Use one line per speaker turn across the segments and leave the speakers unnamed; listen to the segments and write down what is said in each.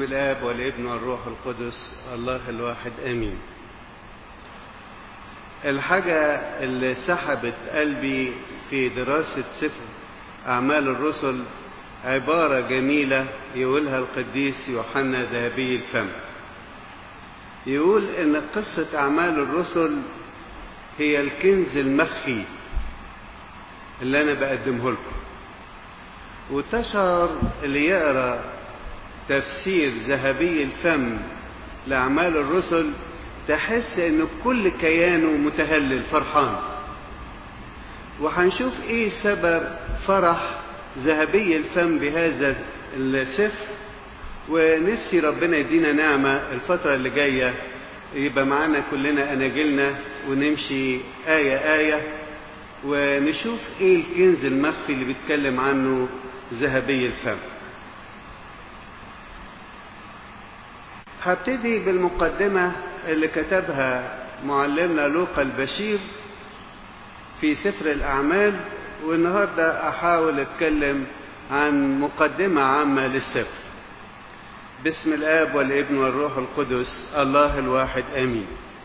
بسم الآب والابن والروح القدس الله الواحد آمين. الحاجة اللي سحبت قلبي في دراسة سفر أعمال الرسل عبارة جميلة يقولها القديس يوحنا ذهبي الفم. يقول إن قصة أعمال الرسل هي الكنز المخفي اللي أنا بقدمه لكم، وتشعر اللي يقرأ تفسير ذهبي الفم لأعمال الرسل تحس إن كل كيانه متهلل فرحان. وهنشوف إيه سبب فرح ذهبي الفم بهذا السفر، ونفسي ربنا يدينا نعمة الفترة اللي جاية يبقى معانا كلنا أناجيلنا ونمشي آية آية ونشوف إيه الكنز المخفي اللي بيتكلم عنه ذهبي الفم. هبتدي بالمقدمة اللي كتبها معلمنا لوقا البشير في سفر الأعمال، والنهاردة أحاول أتكلم عن مقدمة عامة للسفر. بسم الآب والابن والروح القدس الله الواحد آمين.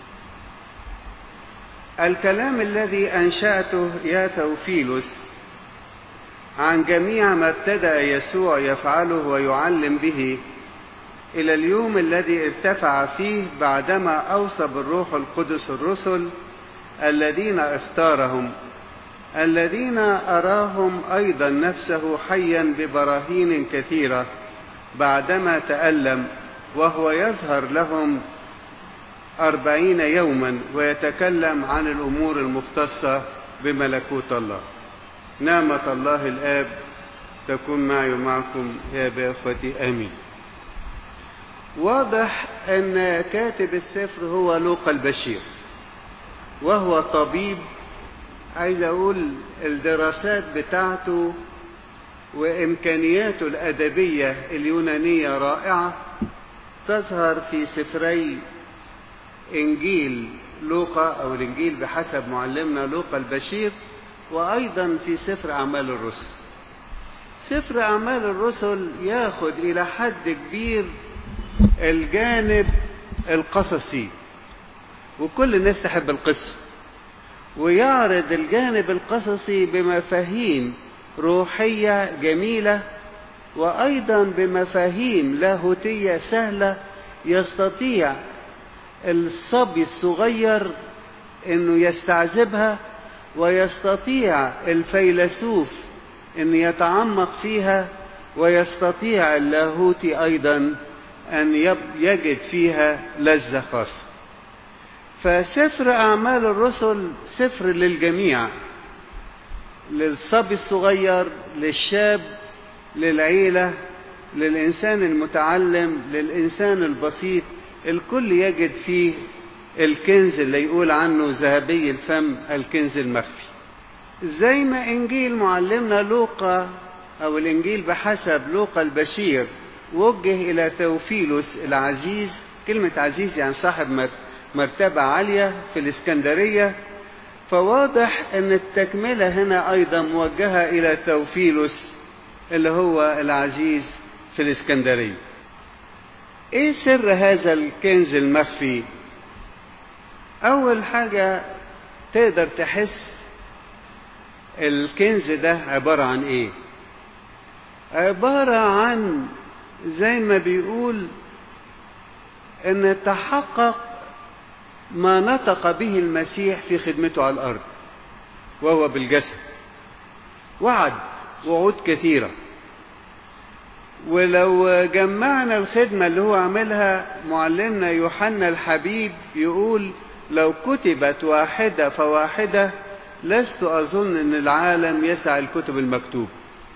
الكلام الذي أنشأته يا توفيلوس عن جميع ما ابتدأ يسوع يفعله ويعلم به إلى اليوم الذي ارتفع فيه بعدما أوصى بالروح القدس الرسل الذين اختارهم، الذين أراهم أيضا نفسه حيا ببراهين كثيرة بعدما تألم، وهو يظهر لهم 40 يوما ويتكلم عن الأمور المختصة بملكوت الله. نعمة الله الآب تكون معي ومعكم يا إخوتي آمين. واضح أن كاتب السفر هو لوقا البشير، وهو طبيب. عايز أقول الدراسات بتاعته وإمكانياته الأدبية اليونانية رائعة، تظهر في سفري إنجيل لوقا أو الإنجيل بحسب معلمنا لوقا البشير، وأيضا في سفر أعمال الرسل. سفر أعمال الرسل ياخد إلى حد كبير الجانب القصصي، وكل الناس تحب القصة، ويعرض الجانب القصصي بمفاهيم روحية جميلة، وأيضا بمفاهيم لاهوتية سهلة يستطيع الصبي الصغير أنه يستعذبها، ويستطيع الفيلسوف أن يتعمق فيها، ويستطيع اللاهوتي أيضا أن يجد فيها لذة خاصة. فسفر أعمال الرسل سفر للجميع، للصبي الصغير، للشاب، للعيلة، للإنسان المتعلم، للإنسان البسيط، الكل يجد فيه الكنز اللي يقول عنه ذهبي الفم الكنز المخفي. زي ما إنجيل معلمنا لوقا أو الإنجيل بحسب لوقا البشير وجه إلى توفيلوس العزيز، كلمة عزيز يعني صاحب مرتبة عالية في الإسكندرية، فواضح أن التكملة هنا أيضا موجهة إلى توفيلوس اللي هو العزيز في الإسكندرية. إيه سر هذا الكنز المخفي؟ أول حاجة تقدر تحس الكنز ده عبارة عن إيه؟ عبارة عن زي ما بيقول أن تحقق ما نطق به المسيح في خدمته على الأرض وهو بالجسد، وعد وعود كثيرة. ولو جمعنا الخدمة اللي هو عملها معلمنا يوحنا الحبيب يقول لو كتبت واحدة فواحدة لست أظن أن العالم يسع الكتب المكتوب.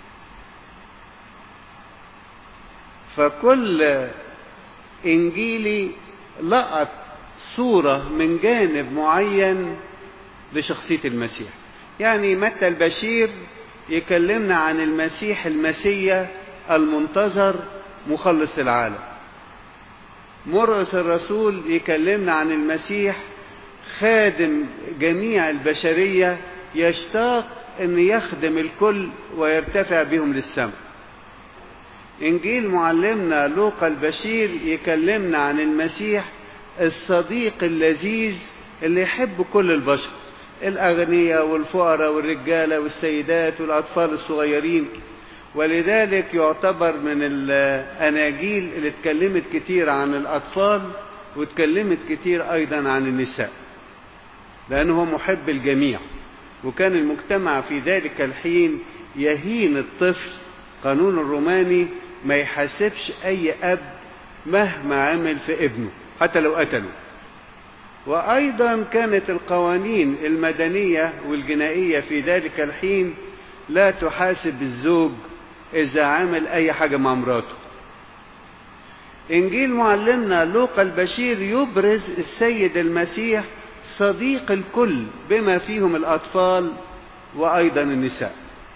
فكل إنجيلي لقط صورة من جانب معين لشخصية المسيح. يعني متى البشير يكلمنا عن المسيح المسيا المنتظر مخلص العالم. مرقس الرسول يكلمنا عن المسيح خادم جميع البشرية يشتاق أن يخدم الكل ويرتفع بهم للسماء. إنجيل معلمنا لوقا البشير يكلمنا عن المسيح الصديق اللذيذ اللي يحب كل البشر، الأغنياء والفقراء والرجالة والسيدات والأطفال الصغيرين. ولذلك يعتبر من الأناجيل اللي اتكلمت كتير عن الأطفال واتكلمت كتير أيضا عن النساء، لأنه محب الجميع. وكان المجتمع في ذلك الحين يهين الطفل. قانون الروماني ما يحاسبش أي أب مهما عمل في ابنه حتى لو قتله. وأيضا كانت القوانين المدنية والجنائية في ذلك الحين لا تحاسب الزوج إذا عمل أي حاجة مع مراته. إنجيل معلمنا لوقا البشير يبرز السيد المسيح صديق الكل بما فيهم الأطفال وأيضا النساء.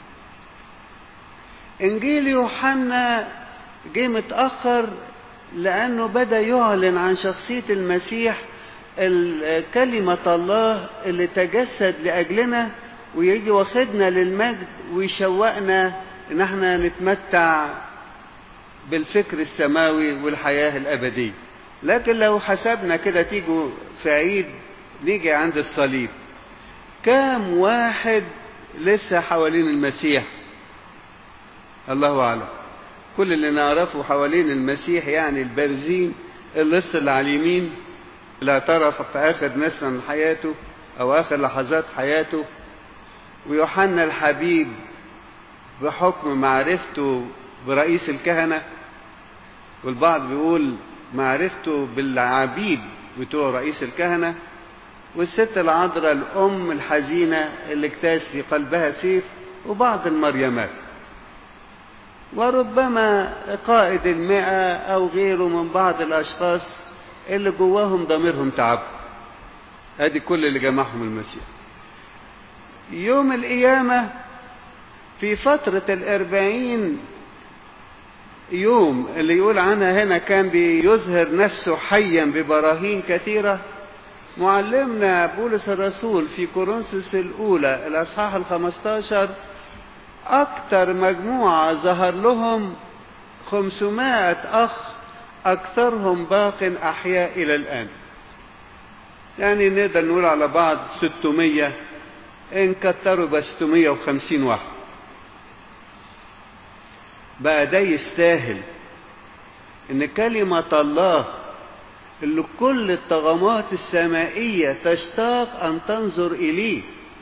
إنجيل يوحنا جه متأخر لأنه بدأ يعلن عن شخصية المسيح كلمة الله اللي تجسد لأجلنا، ويجي واخدنا للمجد ويشوقنا إن احنا نتمتع بالفكر السماوي والحياة الأبدية. لكن لو حسبنا كده تيجوا في عيد نيجي عند الصليب، كام واحد لسه حوالين المسيح؟ الله أعلم. كل اللي نعرفه حوالين المسيح يعني البارزين، اللص اللي على اليمين اللي اعترف في آخر نسمة من حياته أو آخر لحظات حياته، ويوحنا الحبيب بحكم معرفته برئيس الكهنة، والبعض بيقول معرفته بالعبيد بتوع رئيس الكهنة، والست العذراء الأم الحزينة اللي اكتاز في قلبها سيف، وبعض المريمات، وربما قائد 100 أو غيره من بعض الأشخاص اللي جواهم ضميرهم تعب. هذه كل اللي جمعهم المسيح. يوم القيامة في فترة 40 يوم اللي يقول عنها هنا كان بيظهر نفسه حيا ببراهين كثيرة. معلمنا بولس الرسول في كورنثوس الأولى الأصحاح 15 أكثر مجموعة ظهر لهم 500 أخ، أكثرهم باق أحياء إلى الآن. يعني نقدر نقول على بعض 600، إن كتروا ب 650 واحد. بقى ده يستاهل إن كلمة الله اللي كل الطغمات السمائية تشتاق أن تنظر إليه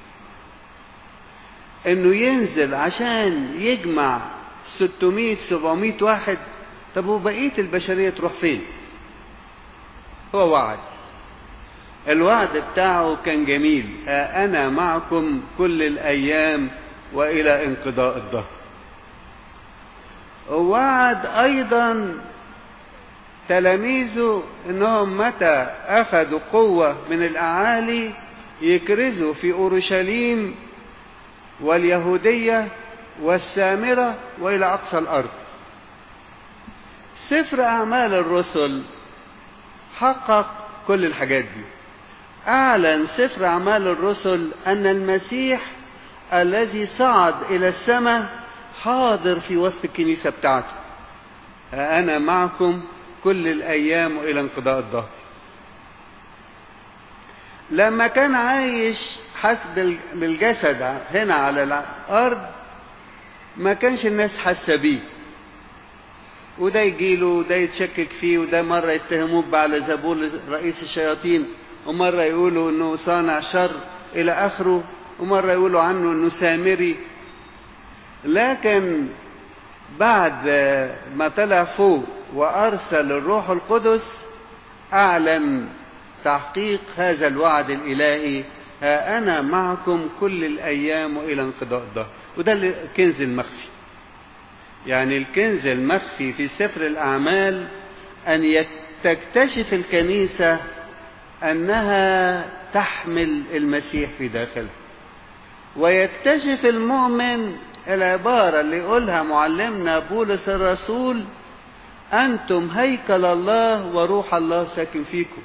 إنه ينزل عشان يجمع 600-700 واحد؟ طب وبقية البشرية تروح فين؟ هو وعد، الوعد بتاعه كان جميل، أنا معكم كل الأيام وإلى انقضاء الدهر. ووعد أيضا تلاميذه إنهم متى أخذوا قوة من الأعالي يكرزوا في أورشليم واليهودية والسامرة وإلى أقصى الأرض. سفر أعمال الرسل حقق كل الحاجات دي. أعلن سفر أعمال الرسل أن المسيح الذي صعد إلى السماء حاضر في وسط الكنيسة بتاعته. أنا معكم كل الأيام وإلى انقضاء الدهر. لما كان عايش حسب بالجسد هنا على الأرض ما كانش الناس حاسة بيه، وده يجيله وده يتشكك فيه، وده مرة يتهموه بعلزبول رئيس الشياطين، ومرة يقولوا انه صانع شر الى اخره، ومرة يقولوا عنه انه سامري. لكن بعد ما طلع فوق وارسل الروح القدس اعلن تحقيق هذا الوعد الالهي، ها انا معكم كل الايام والى انقضاء الدهر. وده الكنز المخفي. يعني الكنز المخفي في سفر الأعمال أن تكتشف الكنيسة أنها تحمل المسيح في داخلها، ويكتشف المؤمن العبارة اللي يقولها معلمنا بولس الرسول: أنتم هيكل الله وروح الله ساكن فيكم.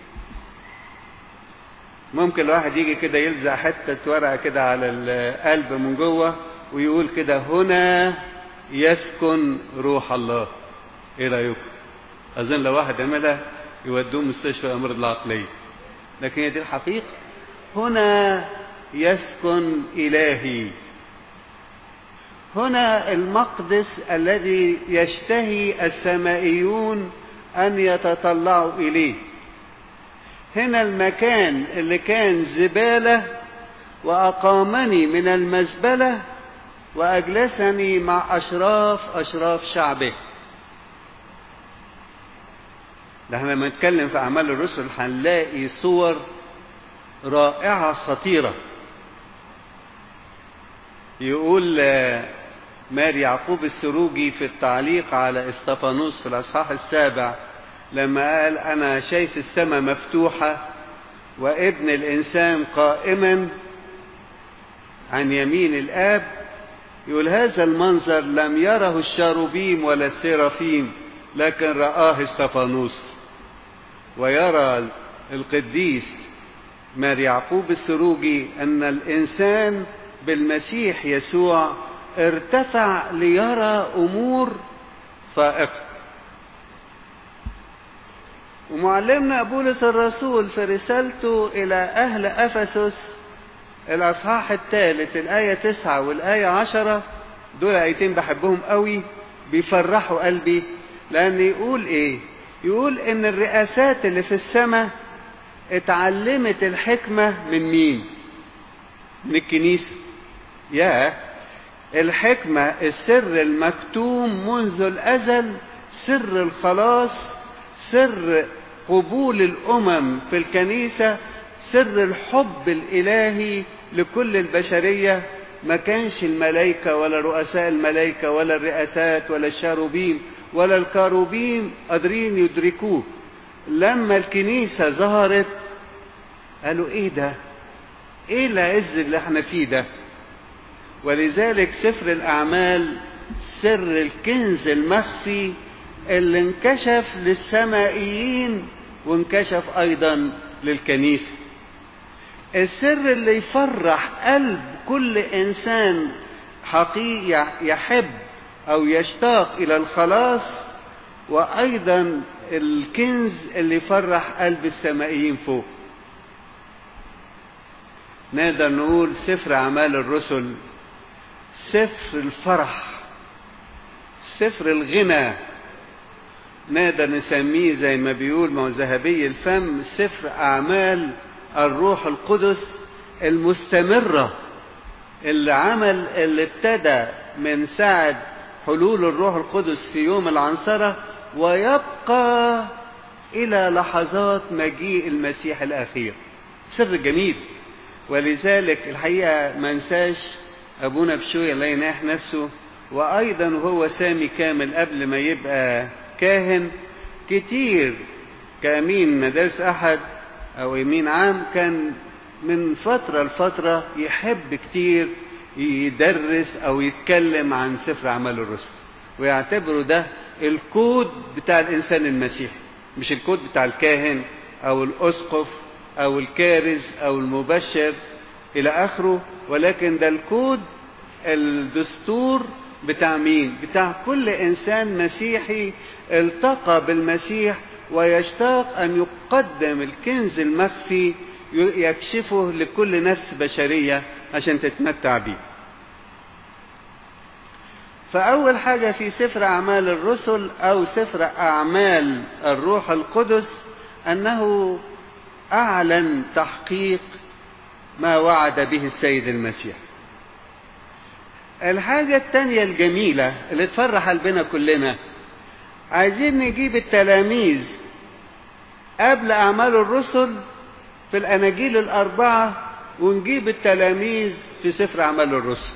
ممكن الواحد يجي كده يلزق حتة ورقة كده على القلب من جوه ويقول كده: هنا يسكن روح الله. ايه رأيكم؟ اظن لو واحد عملها يودوه مستشفى الامراض العقلية، لكن هي دي الحقيقة. هنا يسكن إلهي، هنا المقدس الذي يشتهي السمائيون أن يتطلعوا إليه. هنا المكان اللي كان زبالة وأقامني من المزبلة وأجلسني مع أشراف شعبه. ده احنا لما نتكلم في أعمال الرسل هنلاقي صور رائعة خطيرة. يقول مار يعقوب السروجي في التعليق على استفانوس في الأصحاح 7 لما قال أنا شايف السماء مفتوحة وابن الإنسان قائما عن يمين الآب، يقول هذا المنظر لم يره الشاروبيم ولا السيرافيم لكن رآه استفانوس. ويرى القديس مار يعقوب السروجي أن الإنسان بالمسيح يسوع ارتفع ليرى أمور فائقة. ومعلمنا بولس الرسول في رسالته إلى أهل أفسس الأصحاح 3 الآية 9 والآية 10، دول آيتين بحبهم قوي بيفرحوا قلبي، لأن يقول إيه؟ يقول إن الرئاسات اللي في السماء اتعلمت الحكمة من مين؟ من الكنيسة. الحكمة السر المكتوم منذ الأزل، سر الخلاص، سر قبول الأمم في الكنيسة، سر الحب الإلهي لكل البشرية. ما كانش الملائكة ولا رؤساء الملائكة ولا الرئاسات ولا الشاروبيم ولا الكاروبيم قادرين يدركوه. لما الكنيسة ظهرت قالوا ايه ده؟ ايه العز اللي احنا فيه ده؟ ولذلك سفر الأعمال سر الكنز المخفي اللي انكشف للسمائيين وانكشف أيضا للكنيسة. السر اللي يفرح قلب كل إنسان حقيقي يحب أو يشتاق إلى الخلاص، وأيضا الكنز اللي يفرح قلب السمائيين فوق. نقدر نقول سفر أعمال الرسل سفر الفرح، سفر الغنى، نقدر نسميه زي ما بيقول ما هو ذهبي الفم سفر أعمال الروح القدس المستمرة، اللي ابتدى من ساعة حلول الروح القدس في يوم العنصرة ويبقى إلى لحظات مجيء المسيح الأخير. سر جميل. ولذلك الحقيقة ما ننساش أبونا بشوي الله يناح نفسه، وأيضا وهو سامي كامل قبل ما يبقى كاهن كتير كأمين مدارس أحد أو يمين عام، كان من فترة لفترة يحب كتير يدرس أو يتكلم عن سفر أعمال الرسل، ويعتبره ده الكود بتاع الإنسان المسيحي، مش الكود بتاع الكاهن أو الأسقف أو الكارز أو المبشر إلى آخره، ولكن ده الكود الدستور بتاع مين؟ بتاع كل إنسان مسيحي التقى بالمسيح ويشتاق أن يقدم الكنز المخفي يكشفه لكل نفس بشرية عشان تتمتع به. فأول حاجة في سفر أعمال الرسل أو سفر أعمال الروح القدس أنه أعلن تحقيق ما وعد به السيد المسيح. الحاجة التانية الجميلة اللي تفرح قلبنا كلنا، عايزين نجيب التلاميذ قبل أعمال الرسل في الأناجيل الأربعة ونجيب التلاميذ في سفر أعمال الرسل.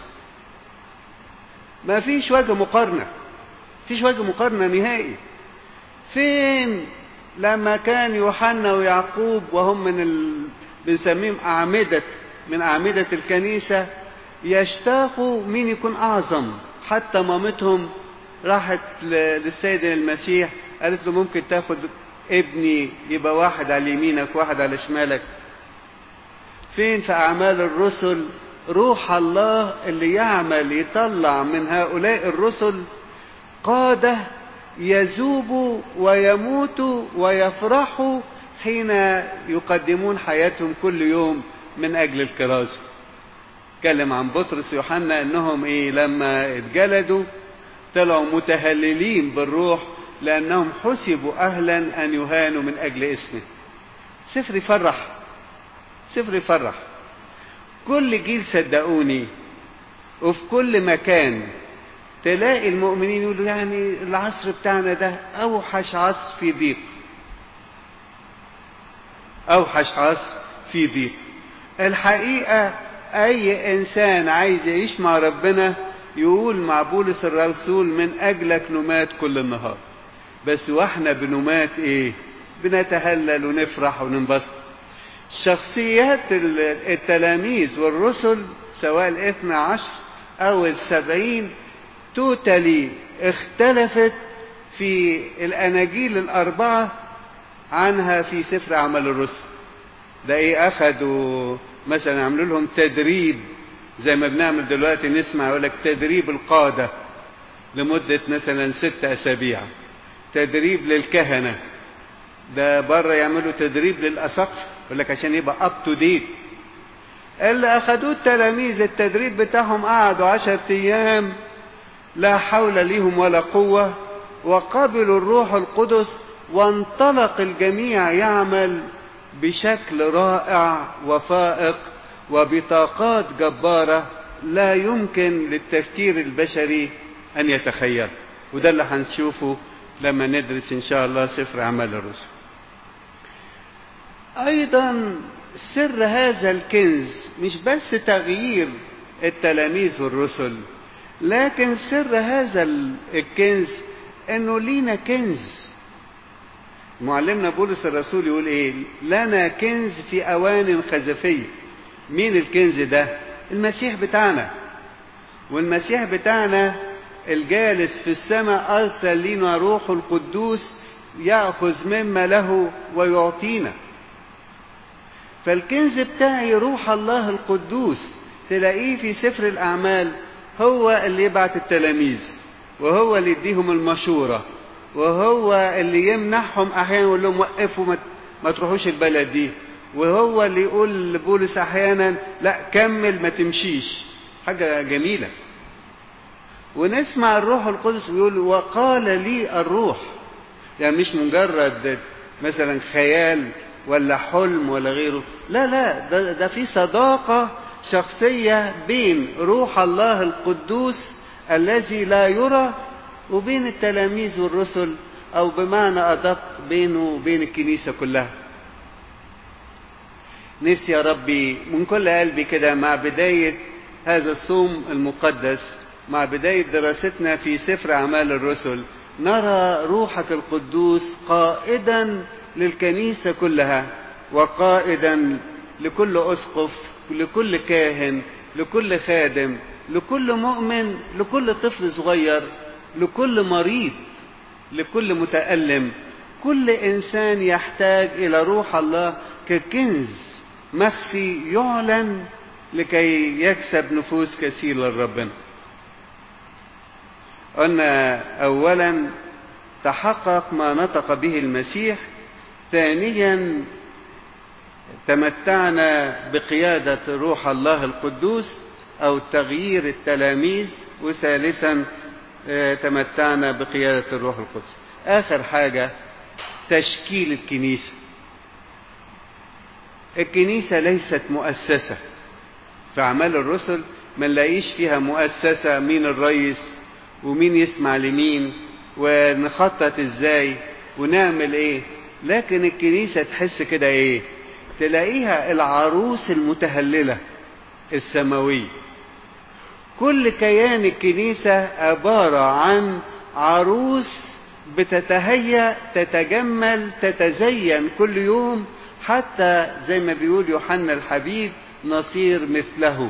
ما فيش وجه مقارنة، فيش وجه مقارنة نهائي. فين لما كان يوحنا ويعقوب وهم بنسميهم من أعمدة الكنيسة يشتاقوا مين يكون أعظم، حتى مامتهم راحت للسيد المسيح قالت له ممكن تاخد ابني يبقى واحد على يمينك واحد على شمالك. فين في أعمال الرسل روح الله اللي يعمل يطلع من هؤلاء الرسل قادة يذوبوا ويموتوا ويفرحوا حين يقدمون حياتهم كل يوم من أجل الكرازة. اتكلم عن بطرس ويوحنا انهم لما اتجلدوا طلعوا متهللين بالروح لانهم حسبوا اهلا ان يهانوا من اجل اسمه. سفر يفرح، سفر يفرح. كل جيل صدقوني وفي كل مكان تلاقي المؤمنين يقولوا يعني العصر بتاعنا ده اوحش عصر في ضيق، اوحش عصر في ضيق. الحقيقة اي انسان عايز يعيش مع ربنا يقول مع بولس الرسول من اجلك نمات كل النهار. بس واحنا بنمات بنتهلل ونفرح وننبسط. شخصيات التلاميذ والرسل سواء 12 او 70 توتالي اختلفت في الاناجيل 4 عنها في سفر اعمال الرسل. ده اخدوا مثلا عملوا لهم تدريب زي ما بنعمل دلوقتي، نسمع يقول لك تدريب القادة لمدة مثلا 6 أسابيع، تدريب للكهنة. ده بره يعملوا تدريب للأساقفة يقول لك عشان يبقى اب تو ديت. اللي اخدوه التلاميذ التدريب بتاعهم قعدوا 10 أيام لا حول ليهم ولا قوة، وقبلوا الروح القدس وانطلق الجميع يعمل بشكل رائع وفائق وبطاقات جبارة لا يمكن للتفكير البشري أن يتخيل. وده اللي هنشوفه لما ندرس إن شاء الله سفر أعمال الرسل. أيضا سر هذا الكنز مش بس تغيير التلاميذ والرسل، لكن سر هذا الكنز أنه لينا كنز. معلمنا بولس الرسول يقول لنا كنز في أوان خزفية. مين الكنز ده؟ المسيح بتاعنا. والمسيح بتاعنا الجالس في السماء أرسل لنا روح القدوس يأخذ مما له ويعطينا. فالكنز بتاعي روح الله القدوس، تلاقيه في سفر الأعمال هو اللي يبعت التلاميذ، وهو اللي يديهم المشورة، وهو اللي يمنحهم أحيانا يقول لهم وقفوا ما تروحوش البلد دي، وهو اللي يقول لبولس أحيانا لا كمل ما تمشيش. حاجة جميلة. ونسمع الروح القدس بيقول وقال لي الروح، يعني مش مجرد مثلا خيال ولا حلم ولا غيره، لا ده في صداقة شخصية بين روح الله القدوس الذي لا يرى وبين التلاميذ والرسل، أو بمعنى أدق بينه وبين الكنيسة كلها. نفسي يا ربي من كل قلبي كده مع بداية هذا الصوم المقدس، مع بداية دراستنا في سفر أعمال الرسل، نرى روحك القدوس قائدا للكنيسة كلها، وقائدا لكل أسقف، لكل كاهن، لكل خادم، لكل مؤمن، لكل طفل صغير، لكل مريض، لكل متألم. كل إنسان يحتاج إلى روح الله ككنز مخفي يعلن لكي يكسب نفوس كثيرة لربنا. قلنا أولا تحقق ما نطق به المسيح، ثانيا تمتعنا بقيادة روح الله القدوس أو تغيير التلاميذ، وثالثا تمتعنا بقيادة الروح القدس. آخر حاجة تشكيل الكنيسة. الكنيسة ليست مؤسسة. في أعمال الرسل ما نلاقيش فيها مؤسسة مين الرئيس ومين يسمع لمين ونخطط ازاي ونعمل ايه، لكن الكنيسة تحس كده تلاقيها العروس المتهللة السماوية. كل كيان الكنيسة عبارة عن عروس بتتهيأ، تتجمل، تتزين كل يوم، حتى زي ما بيقول يوحنا الحبيب نصير مثله.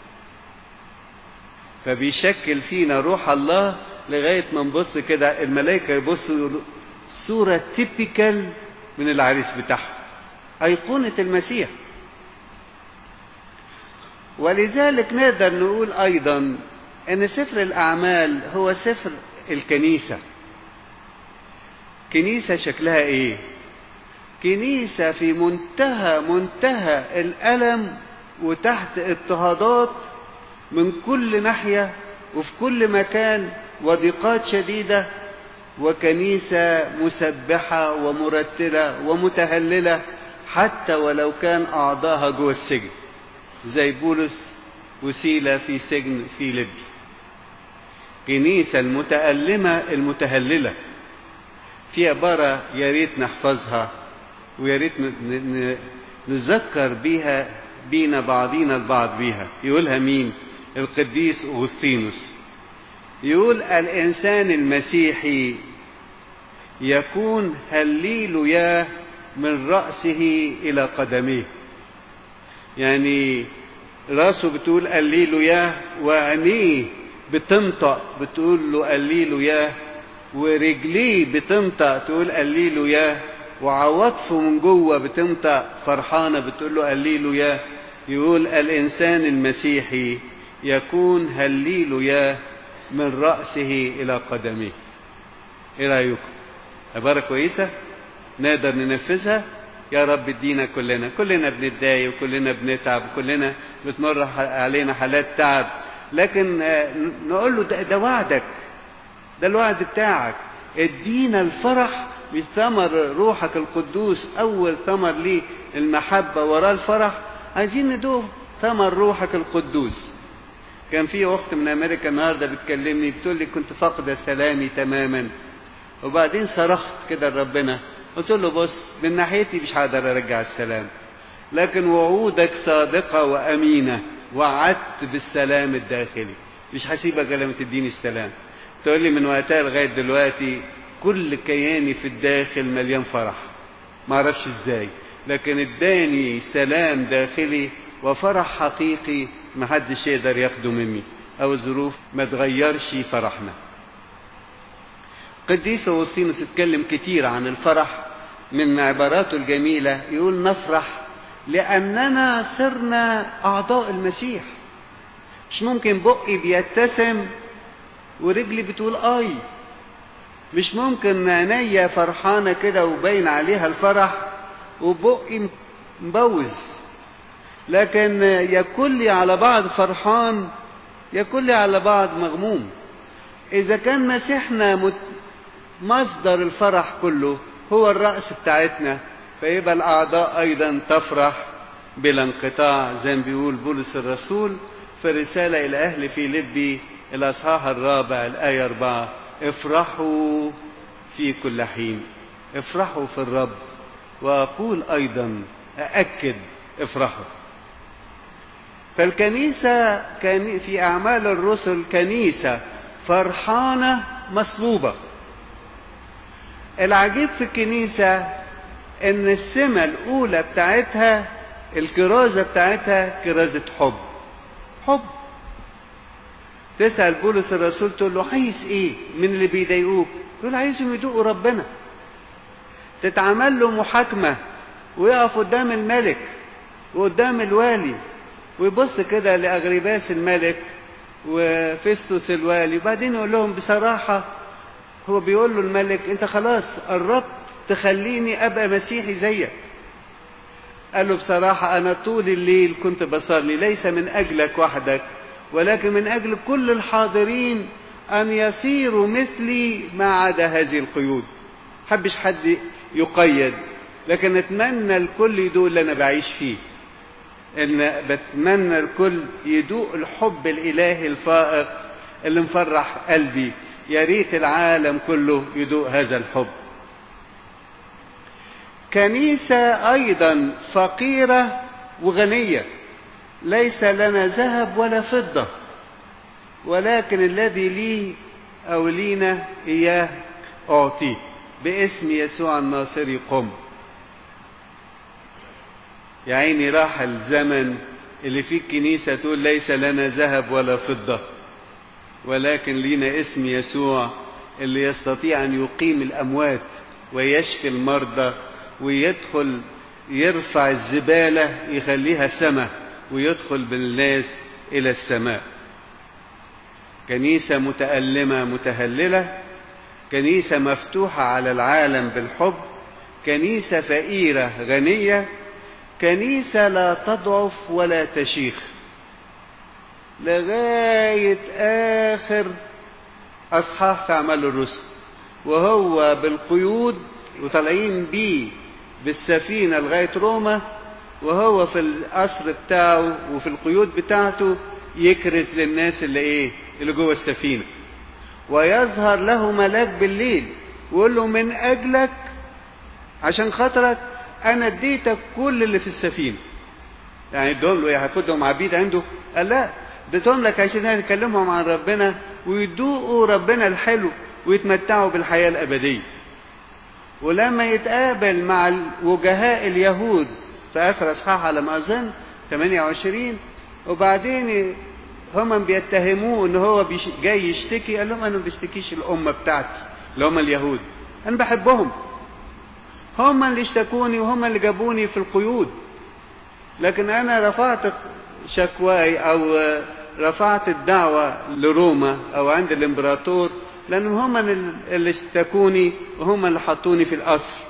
فبيشكل فينا روح الله لغاية ما نبص كده الملائكة يبصوا صورة تيبيكال من العريس بتاعهم، أيقونة المسيح. ولذلك نقدر نقول أيضا أن سفر الأعمال هو سفر الكنيسة. كنيسة شكلها ايه؟ كنيسة في منتهى الألم وتحت اضطهادات من كل ناحية وفي كل مكان وضيقات شديدة، وكنيسة مسبحة ومرتلة ومتهللة حتى ولو كان أعضاها جوه السجن، زي بولس وسيلة في سجن فيليبي. كنيسة المتألمة المتهللة. في عبارة يا ريت نحفظها ويا ريت نذكر بيها بينا بعضينا البعض بيها. يقولها مين؟ القديس أغسطينوس. يقول الإنسان المسيحي يكون هليلويا من رأسه إلى قدميه. يعني راسه بتقول هليلويا، وعينيه بتنطق بتقول له هليلويا، ورجليه بتنطق تقول هليلويا، وعواطفه من جوه بتنطق فرحانة بتقول له هليلويا. يقول الإنسان المسيحي يكون هليلويا من رأسه إلى قدميه. إيه رأيكم؟ عبارة كويسة نقدر ننفذها؟ يا رب ادينا كلنا بنتضايق وكلنا بنتعب وكلنا بتمر علينا حالات تعب، لكن نقول له ده وعدك، ده الوعد بتاعك. ادينا الفرح بثمر روحك القدوس. أول ثمر ليه المحبة، وراه الفرح. عايزين ندوق ثمر روحك القدوس. كان في أخت من أمريكا النهاردة بتكلمني بتقول لي كنت فاقدة سلامي تماما، وبعدين صرخت كده لربنا قلت له بص، من ناحيتي مش هقدر أرجع السلام، لكن وعودك صادقة وأمينة، وعدت بالسلام الداخلي، مش هسيبك إلا لما تديني السلام. تقول لي من وقتها لغاية دلوقتي كل كياني في الداخل مليان فرح، ما اعرفش ازاي، لكن اداني سلام داخلي وفرح حقيقي محدش يقدر ياخده مني، او الظروف ما تغيرش فرحنا. قديس أغسطينوس اتكلم كتير عن الفرح. من عباراته الجميلة يقول نفرح لأننا صرنا أعضاء المسيح. مش ممكن بقي بيبتسم ورجلي بتقول آي، مش ممكن عينيا فرحانة كده وباين عليها الفرح وبقي مبوز، لكن يا كلي على بعض فرحان يا كلي على بعض مغموم. إذا كان مسيحنا مصدر الفرح كله، هو الرأس بتاعتنا، فيبقى الأعضاء أيضا تفرح بلا انقطاع، زي ما بيقول بولس الرسول في رسالة إلى أهل فيليبي الأصحاح 4 الآية 4: افرحوا في كل حين، افرحوا في الرب، وأقول أيضا أأكد افرحوا. فالكنيسة كان في أعمال الرسل كنيسة فرحانة مصلوبة. العجيب في الكنيسة ان السمة الاولى بتاعتها، الكرازة بتاعتها كرازة حب. تسأل بولس الرسول تقول له عايز ايه من اللي بيضايقوك؟ يقول عايزهم يدوقوا ربنا. تتعمل له محاكمة ويقف قدام الملك وقدام الوالي ويبص كده لأغرباس الملك وفيستوس الوالي، وبعدين يقول لهم بصراحة، هو بيقول له الملك انت خلاص قربت تخليني ابقى مسيحي زيك. قال له بصراحة انا طول الليل كنت بصلي ليس من اجلك وحدك ولكن من اجل كل الحاضرين ان يصيروا مثلي ما عدا هذه القيود. حبش حد يقيد، لكن اتمنى الكل يدوق اللي انا بعيش فيه، ان بتمنى الكل يدوق الحب الالهي الفائق اللي مفرح قلبي. يا ريت العالم كله يدوق هذا الحب. كنيسة أيضا فقيرة وغنية، ليس لنا ذهب ولا فضة، ولكن الذي لي أو لينا إياه أعطيه، باسم يسوع الناصري قم. يا عيني راح الزمن اللي فيه الكنيسة تقول ليس لنا ذهب ولا فضة، ولكن لينا اسم يسوع اللي يستطيع أن يقيم الأموات ويشفي المرضى ويدخل يرفع الزبالة يخليها سماء ويدخل بالناس إلى السماء. كنيسة متألمة متهللة كنيسة مفتوحة على العالم بالحب، كنيسة فقيرة غنية، كنيسة لا تضعف ولا تشيخ، لغاية آخر أصحاح في أعمال الرسل، وهو بالقيود وطالعين بيه بالسفينة لغاية روما، وهو في القصر بتاعه وفي القيود بتاعته يكرز للناس اللي جوه السفينة، ويظهر له ملاك بالليل ويقول له من أجلك عشان خاطرك أنا اديتك كل اللي في السفينة. يعني ادهم له هياخدهم عبيد عنده؟ قال لا، اديتهم لك عشان يكلمهم عن ربنا ويدوقوا ربنا الحلو ويتمتعوا بالحياة الأبدية. ولما يتقابل مع وجهاء اليهود في آخر أصحاح على ما أظن 28، وبعدين هم بيتهموه ان هو جاي يشتكي، قال لهم انا ما بشتكيش الامه بتاعتي اللي هم اليهود، انا بحبهم، هم اللي اشتكوني وهم اللي جابوني في القيود، لكن انا رفعت شكواي او رفعت الدعوه لروما او عند الامبراطور، لانهم هم اللي اشتكوني وهم اللي حطوني في القصر.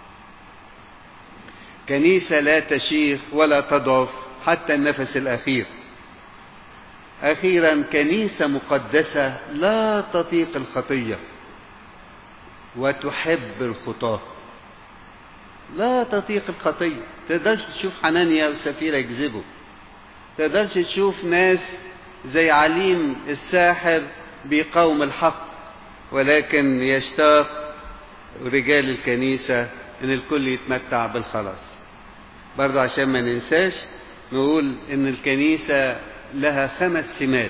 كنيسه لا تشيخ ولا تضعف حتى النفس الاخير. أخيرا كنيسة مقدسة لا تطيق الخطية وتحب الخطاة. لا تطيق الخطية. تقدرش تشوف حنانيا وسفيرة يكذبوا، تقدرش تشوف ناس زي عليم الساحر بيقاوم الحق، ولكن يشتاق رجال الكنيسة ان الكل يتمتع بالخلاص. برضو عشان ما ننساش نقول ان الكنيسة لها 5 سمات: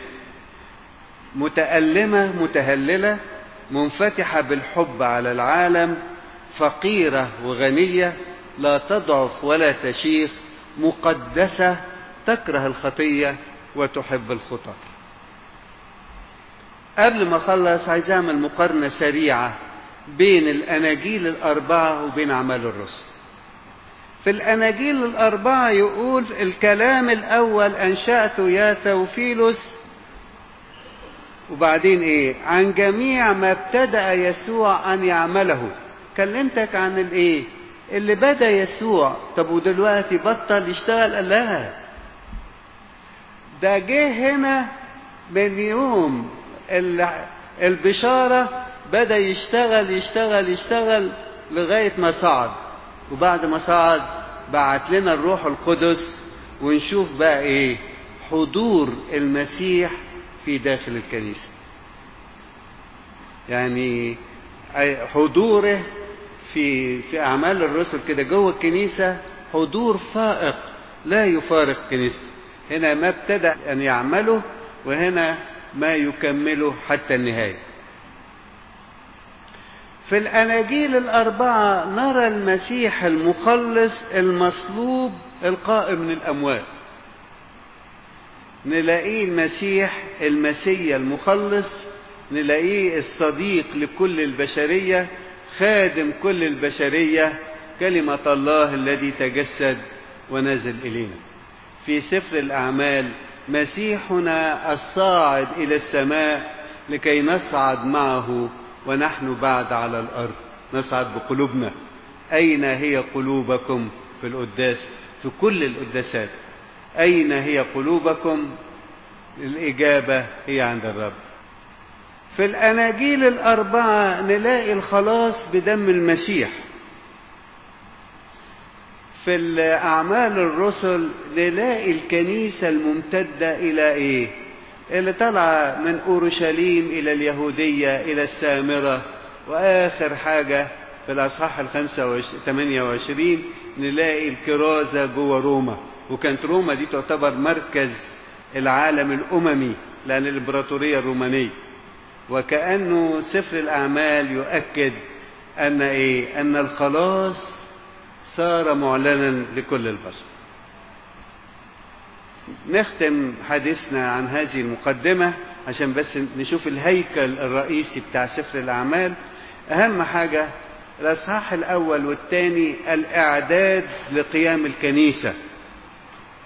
متألمة متهللة، منفتحة بالحب على العالم، فقيرة وغنية، لا تضعف ولا تشيخ، مقدسة، تكره الخطية وتحب الخطأ. قبل ما أخلص عايز أعمل مقارنة سريعة بين الأناجيل ال4 وبين أعمال الرسل. في الأناجيل ال4 يقول الكلام الأول أنشأته يا ثوفيلوس، وبعدين عن جميع ما ابتدأ يسوع أن يعمله. كلمتك عن اللي بدأ يسوع. طب ودلوقتي بطل يشتغل؟ قال لها ده جه هنا من يوم البشارة بدأ يشتغل يشتغل يشتغل لغاية ما صعد، وبعد ما صعد بعت لنا الروح القدس، ونشوف بقى حضور المسيح في داخل الكنيسة. يعني حضوره في أعمال الرسل كده جوه الكنيسة حضور فائق لا يفارق كنيسته. هنا ما ابتدأ أن يعمله، وهنا ما يكمله حتى النهاية. في الأناجيل ال4 نرى المسيح المخلص المصلوب القائم من الأموات. نلاقيه المسيح المسيح المخلص، نلاقيه الصديق لكل البشرية، خادم كل البشرية، كلمة الله الذي تجسد ونزل إلينا. في سفر الأعمال مسيحنا الصاعد إلى السماء لكي نصعد معه ونحن بعد على الأرض، نصعد بقلوبنا. أين هي قلوبكم في القداس؟ في كل القداسات أين هي قلوبكم؟ الإجابة هي عند الرب. في الأناجيل ال4 نلاقي الخلاص بدم المسيح. في الأعمال الرسل نلاقي الكنيسة الممتدة إلى اللي طلع من أورشليم إلى اليهودية إلى السامرة، وآخر حاجة في الأصحاح 28 نلاقي الكرازة جوه روما. وكانت روما دي تعتبر مركز العالم الأممي لأن الإمبراطورية الرومانية. وكأنه سفر الأعمال يؤكد أن الخلاص صار معلنا لكل البشر. نختم حديثنا عن هذه المقدمة عشان بس نشوف الهيكل الرئيسي بتاع سفر الأعمال. أهم حاجة الأصحاح الأول والثاني الإعداد لقيام الكنيسة.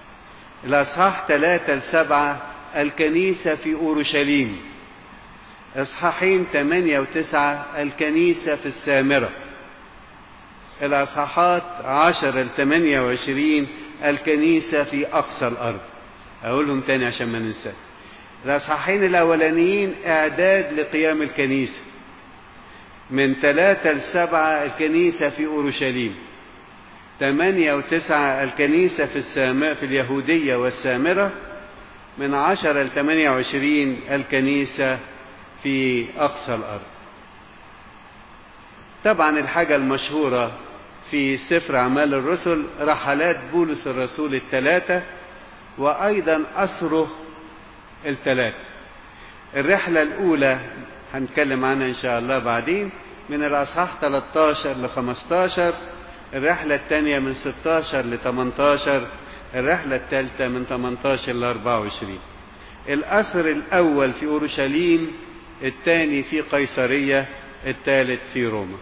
الأصحاح 3-7 الكنيسة في أورشليم. إصحاحين 8 و9 الكنيسة في السامرة. الأصحاحات 10 ل 28 الكنيسة في أقصى الأرض. أقولهم تاني عشان ما ننسى. الأصحاحين الأولانيين إعداد لقيام الكنيسة، من 3 ل 7 الكنيسة في أورشليم، 8 و9 الكنيسة في اليهودية والسامرة، من 10 ل 28 الكنيسة في أقصى الأرض. طبعا الحاجة المشهورة في سفر أعمال الرسل رحلات بولس الرسول الثلاثة، وأيضا أسره الثلاثة. الرحلة الأولى هنتكلم عنها إن شاء الله بعدين، من الأصحاح 13 ل 15. الرحلة الثانية من 16 ل 18. الرحلة الثالثة من 18 ل 24. الأسر الأول في أورشليم، الثاني في قيصرية، الثالث في روما.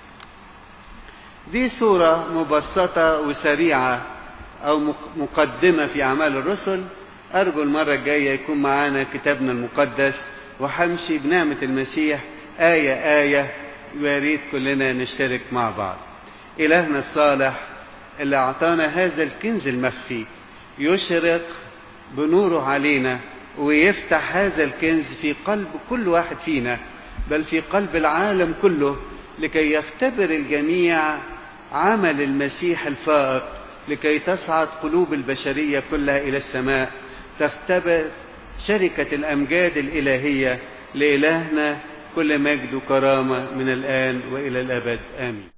دي صورة مبسطة وسريعة أو مقدمة في أعمال الرسل. أرجو المرة الجاية يكون معانا كتابنا المقدس، وحمشي بنعمة المسيح آية آية، وياريت كلنا نشترك مع بعض. إلهنا الصالح اللي أعطانا هذا الكنز المخفي يشرق بنوره علينا، ويفتح هذا الكنز في قلب كل واحد فينا، بل في قلب العالم كله، لكي يختبر الجميع عمل المسيح الفائق، لكي تصعد قلوب البشرية كلها إلى السماء، تختبر شركة الأمجاد الإلهية. لإلهنا كل مجد وكرامة من الآن وإلى الأبد، آمين.